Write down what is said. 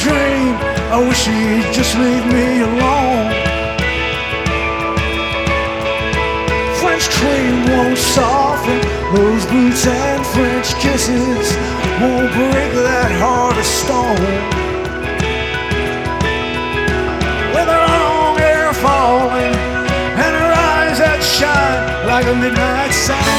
dream. I wish she'd just leave me alone. French cream won't soften those boots, and French kisses won't break that heart of stone. With her long hair falling and her eyes that shine like a midnight sun.